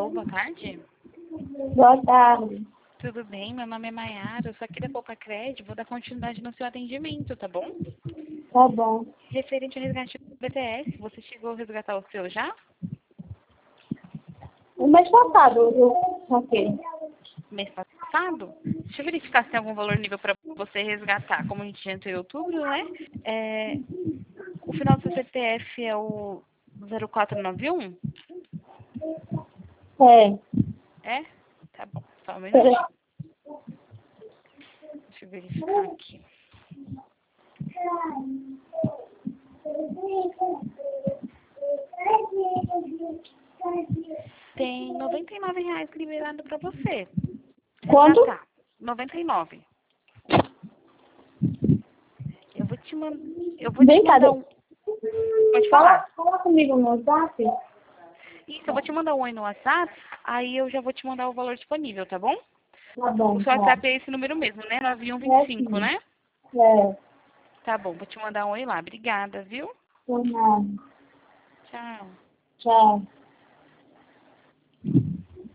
Alô, boa tarde. Boa tarde. Tudo bem? Meu nome é Maiara. Eu sou aqui da Poupa Crédito. Vou dar continuidade no seu atendimento, tá bom? Tá bom. Referente ao resgate do BTS, você chegou a resgatar o seu já? O mês passado eu saquei. Mês passado? Deixa eu verificar se tem algum valor nível para você resgatar. Como a gente já entrou em outubro, né? O final do seu CPF é o 0491? É. É? Tá bom. Só um Peraí. minutinho. Deixa eu verificar aqui. Tem R$ 99 liberado para você. Quanto? Resgatar. 99. Eu vou te Vem cá. mandar um. Pode falar. Fala comigo no WhatsApp. Isso, eu vou te mandar um oi no WhatsApp, aí eu já vou te mandar o valor disponível, tá bom? Tá bom. O seu WhatsApp é esse número mesmo, né? É 9125, sim. né? É. Tá bom, vou te mandar um oi lá. Obrigada, viu? Por nada. Tchau. Tchau.